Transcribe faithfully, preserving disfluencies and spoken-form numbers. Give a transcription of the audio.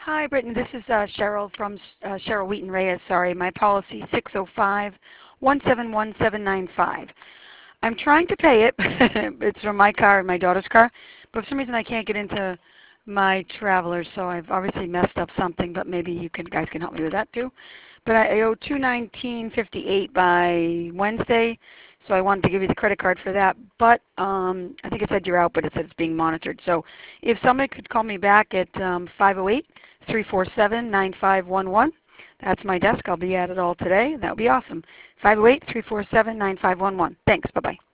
Hi, Brittany. This is uh, Cheryl from uh, Cheryl Wheaton Reyes. Sorry, my policy six zero five, one seven one, seven nine five. I'm trying to pay it. It's from my car and my daughter's car, but for some reason I can't get into my Travelers, so I've obviously messed up something. But maybe you can, guys can help me with that too. But I, I owe two nineteen fifty eight by Wednesday, so I wanted to give you the credit card for that. But um, I think it said you're out, but it said it's being monitored. So if somebody could call me back at um, five oh eight, three four seven, nine five one one. That's my desk. I'll be at it all today. That would be awesome. five oh eight, three four seven, nine five one one. Thanks. Bye-bye.